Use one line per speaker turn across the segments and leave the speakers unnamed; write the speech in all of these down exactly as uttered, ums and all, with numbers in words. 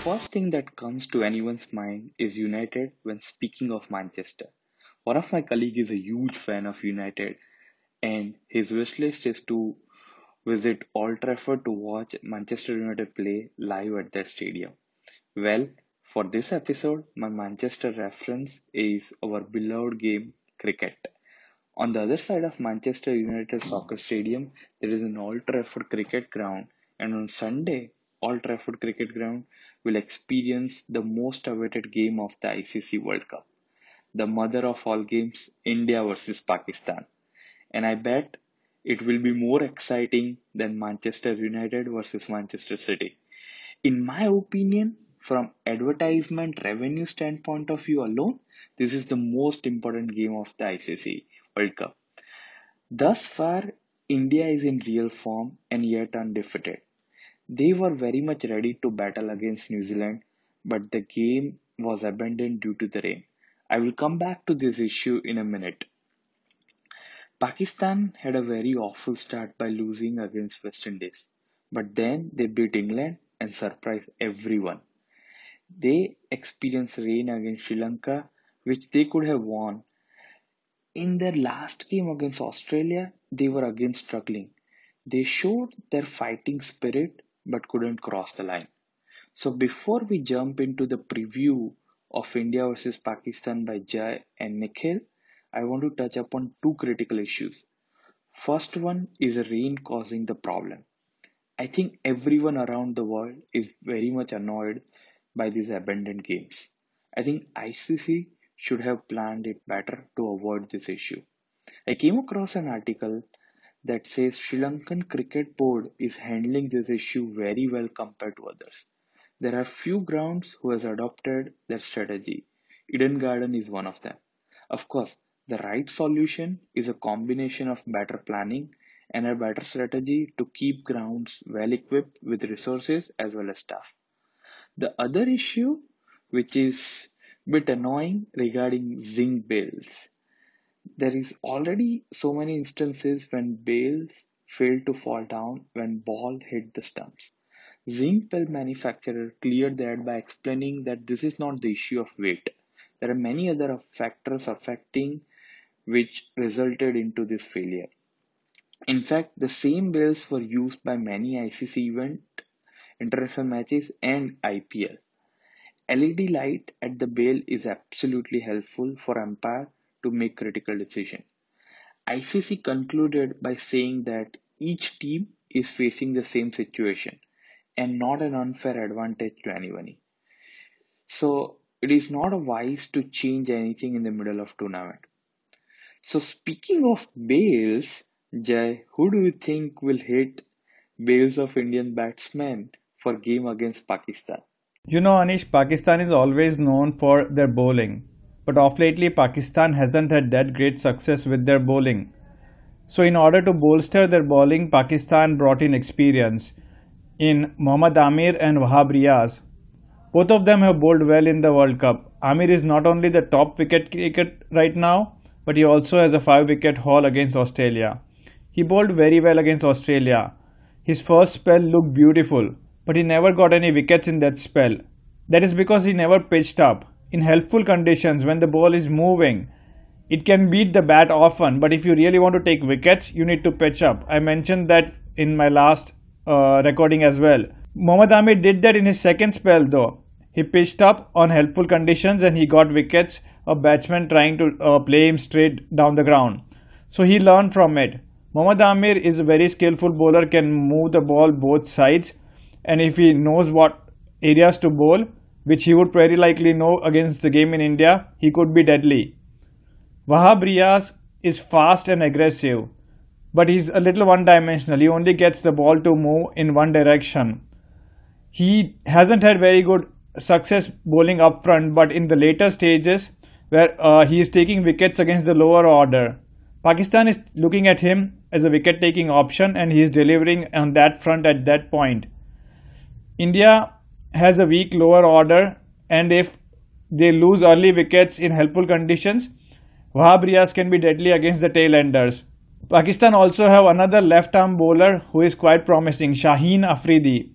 first thing that comes to anyone's mind is United when speaking of Manchester. One of my colleagues is a huge fan of United, and his wish list is to visit Old Trafford to watch Manchester United play live at their stadium. Well, for this episode, my Manchester reference is our beloved game, cricket. On the other side of Manchester United Soccer Stadium, there is an Old Trafford cricket ground, and on Sunday, Old Trafford cricket ground will experience the most awaited game of the I C C World Cup, the mother of all games, India versus Pakistan. And I bet it will be more exciting than Manchester United versus Manchester City. In my opinion, from advertisement revenue standpoint of view alone, this is the most important game of the I C C World Cup. Thus far, India is in real form and yet undefeated. They were very much ready to battle against New Zealand, but the game was abandoned due to the rain. I will come back to this issue in a minute. Pakistan had a very awful start by losing against West Indies, but then they beat England and surprised everyone. They experienced rain against Sri Lanka, which they could have won. In their last game against Australia, they were again struggling. They showed their fighting spirit but couldn't cross the line. So before we jump into the preview of India versus Pakistan by Jai and Nikhil, I want to touch upon two critical issues. First one is the rain causing the problem. I think everyone around the world is very much annoyed by these abandoned games. I think I C C should have planned it better to avoid this issue. I came across an article that says Sri Lankan Cricket Board is handling this issue very well compared to others. There are few grounds who has adopted their strategy. Eden Garden is one of them. Of course, the right solution is a combination of better planning and a better strategy to keep grounds well equipped with resources as well as staff. The other issue, which is a bit annoying regarding zinc bales. There is already so many instances when bales failed to fall down when ball hit the stumps. Zinc bale manufacturer cleared that by explaining that this is not the issue of weight. There are many other factors affecting which resulted into this failure. In fact, the same bales were used by many I C C event, international matches and I P L. L E D light at the bale is absolutely helpful for umpire to make critical decision. I C C concluded by saying that each team is facing the same situation and not an unfair advantage to anyone. So it is not wise to change anything in the middle of tournament. So speaking of bales, Jai, who do you think will hit bales of Indian batsmen for game against Pakistan?
You know, Anish, Pakistan is always known for their bowling. But of lately, Pakistan hasn't had that great success with their bowling. So in order to bolster their bowling, Pakistan brought in experience in Mohammad Amir and Wahab Riaz. Both of them have bowled well in the World Cup. Amir is not only the top wicket cricket right now, but he also has a five wicket haul against Australia. He bowled very well against Australia. His first spell looked beautiful, but he never got any wickets in that spell. That is because he never pitched up. In helpful conditions, when the ball is moving, it can beat the bat often, but if you really want to take wickets, you need to pitch up. I mentioned that in my last uh, recording as well. Mohammad Amir did that in his second spell though. He pitched up on helpful conditions and he got wickets, a batsman trying to uh, play him straight down the ground. So he learned from it. Mohammad Amir is a very skillful bowler, can move the ball both sides, and if he knows what areas to bowl, which he would very likely know against the game in India, he could be deadly. Wahab Riaz is fast and aggressive, but he's a little one-dimensional. He only gets the ball to move in one direction. He hasn't had very good success bowling up front, but in the later stages where uh, he is taking wickets against the lower order, Pakistan is looking at him as a wicket-taking option and he is delivering on that front at that point. India has a weak lower order, and if they lose early wickets in helpful conditions, Wahab Riaz can be deadly against the tail-enders. Pakistan also have another left-arm bowler who is quite promising, Shaheen Afridi.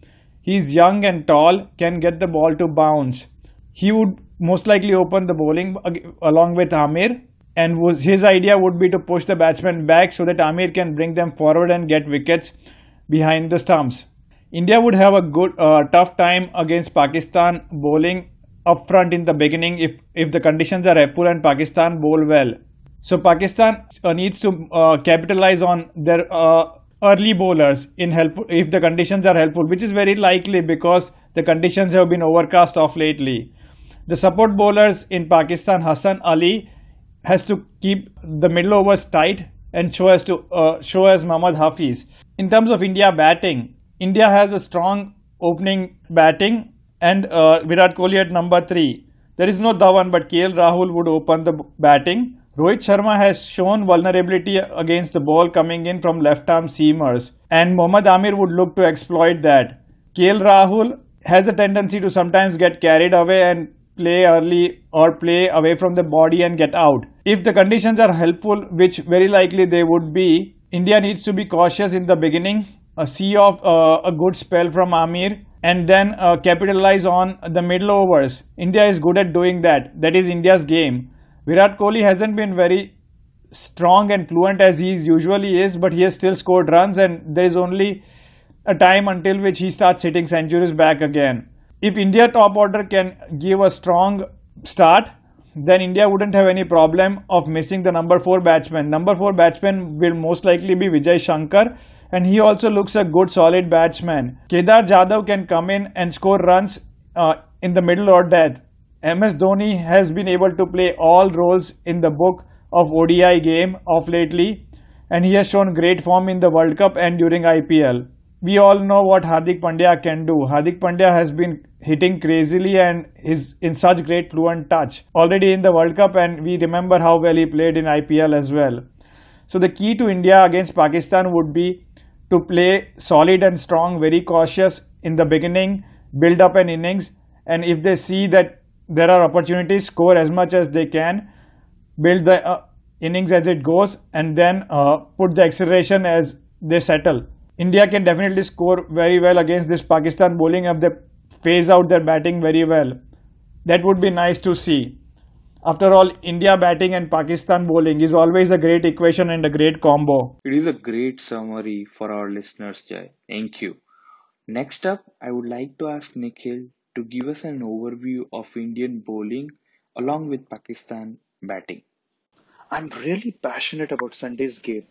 He's young and tall, can get the ball to bounce. He would most likely open the bowling along with Amir, and was, his idea would be to push the batsmen back so that Amir can bring them forward and get wickets behind the stumps. India would have a good uh, tough time against Pakistan bowling up front in the beginning if, if the conditions are helpful and Pakistan bowl well. So Pakistan uh, needs to uh, capitalize on their uh, early bowlers in help if the conditions are helpful, which is very likely because the conditions have been overcast of lately. The support bowlers in Pakistan, Hassan Ali has to keep the middle overs tight and show as to uh, show as Mohammad Hafiz. In terms of India batting, India has a strong opening batting and uh, Virat Kohli at number three. There is no Dhawan, but K L Rahul would open the batting. Rohit Sharma has shown vulnerability against the ball coming in from left-arm seamers, and Mohammad Amir would look to exploit that. K L Rahul has a tendency to sometimes get carried away and play early or play away from the body and get out. If the conditions are helpful, which very likely they would be, India needs to be cautious in the beginning, uh, see off uh, a good spell from Amir, and then uh, capitalize on the middle overs. India is good at doing that. That is India's game. Virat Kohli hasn't been very strong and fluent as he usually is, but he has still scored runs, and there is only a time until which he starts hitting centuries back again. If India top order can give a strong start, then India wouldn't have any problem of missing the number four batsman. Number four batsman will most likely be Vijay Shankar, and he also looks a good solid batsman. Kedar Jadhav can come in and score runs uh, in the middle or death. M S Dhoni has been able to play all roles in the book of O D I game of lately, and he has shown great form in the World Cup and during I P L. We all know what Hardik Pandya can do. Hardik Pandya has been hitting crazily and is in such great fluent touch already in the World Cup, and we remember how well he played in I P L as well. So the key to India against Pakistan would be to play solid and strong, very cautious in the beginning, build up an innings, and if they see that there are opportunities, score as much as they can, build the uh, innings as it goes, and then uh, put the acceleration as they settle. India can definitely score very well against this Pakistan bowling if they phase out their batting very well. That would be nice to see. After all, India batting and Pakistan bowling is always a great equation and a great combo.
It is a great summary for our listeners, Jay. Thank you. Next up, I would like to ask Nikhil to give us an overview of Indian bowling along with Pakistan batting.
I'm really passionate about Sunday's game,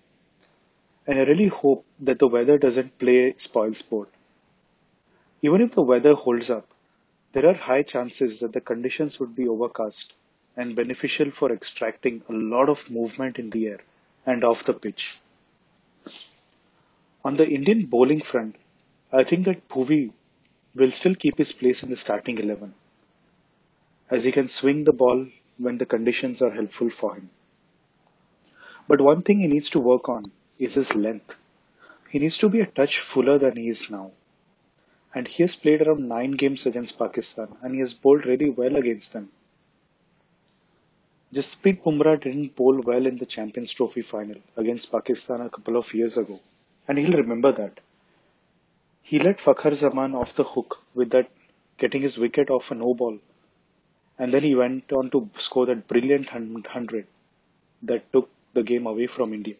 and I really hope that the weather doesn't play spoil sport. Even if the weather holds up, there are high chances that the conditions would be overcast and beneficial for extracting a lot of movement in the air and off the pitch. On the Indian bowling front, I think that Bhuvi will still keep his place in the starting eleven, as he can swing the ball when the conditions are helpful for him. But one thing he needs to work on is his length. He needs to be a touch fuller than he is now. And he has played around nine games against Pakistan, and he has bowled really well against them. Jasprit Bumrah didn't bowl well in the Champions Trophy final against Pakistan a couple of years ago, and he'll remember that. He let Fakhar Zaman off the hook with that getting his wicket off a no ball, and then he went on to score that brilliant hundred that took the game away from India.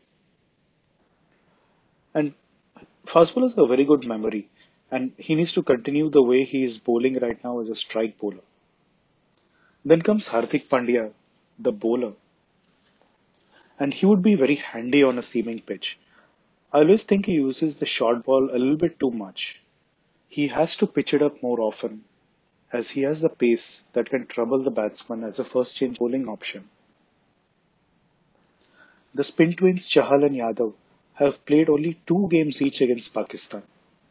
And fast bowlers have a very good memory, and he needs to continue the way he is bowling right now as a strike bowler. Then comes Hardik Pandya, the bowler, and he would be very handy on a seaming pitch. I always think he uses the short ball a little bit too much. He has to pitch it up more often, as he has the pace that can trouble the batsman as a first change bowling option. The spin twins Chahal and Yadav have played only two games each against Pakistan.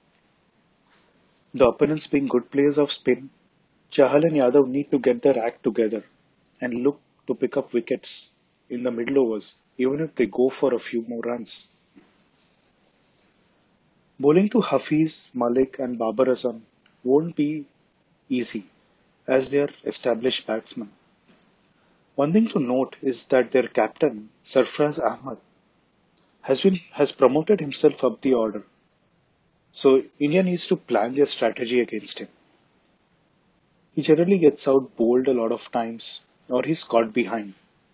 The opponents being good players of spin, Chahal and Yadav need to get their act together and look to pick up wickets in the middle overs, even if they go for a few more runs. Bowling to Hafiz, Malik and Babar Azam won't be easy, as they are established batsmen. One thing to note is that their captain, Sarfraz Ahmad, has been has promoted himself up the order. So India needs to plan their strategy against him. He generally gets out bowled a lot of times, or he's caught behind.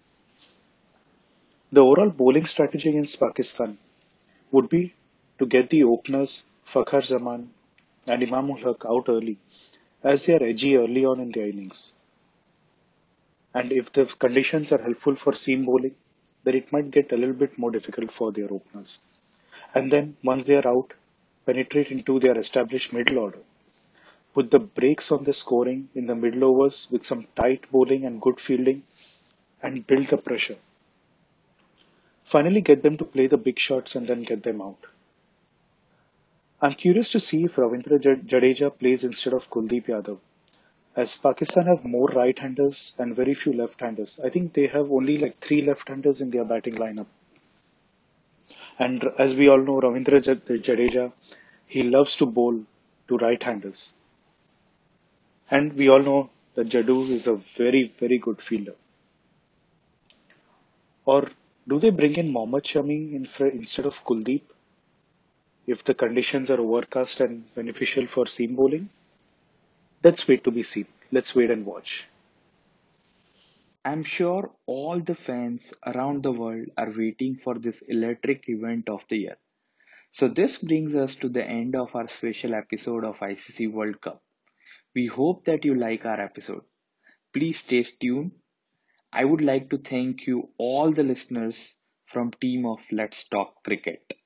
The overall bowling strategy against Pakistan would be to get the openers Fakhar Zaman and Imamul Haq out early, as they are edgy early on in their innings. And if the conditions are helpful for seam bowling, then it might get a little bit more difficult for their openers. And then once they are out, penetrate into their established middle order. Put the brakes on the scoring in the middle overs with some tight bowling and good fielding and build the pressure. Finally, get them to play the big shots and then get them out. I'm curious to see if Ravindra Jadeja plays instead of Kuldeep Yadav. As Pakistan have more right-handers and very few left-handers. I think they have only like three left-handers in their batting lineup. And as we all know, Ravindra Jadeja, he loves to bowl to right-handers. And we all know that Jadu is a very, very good fielder. Or do they bring in Mohammad Shami instead of Kuldeep if the conditions are overcast and beneficial for seam bowling? That's wait to be seen. Let's wait and watch.
I'm sure all the fans around the world are waiting for this electric event of the year. So, this brings us to the end of our special episode of I C C World Cup. We hope that you like our episode. Please stay tuned. I would like to thank you all the listeners from team of Let's Talk Cricket.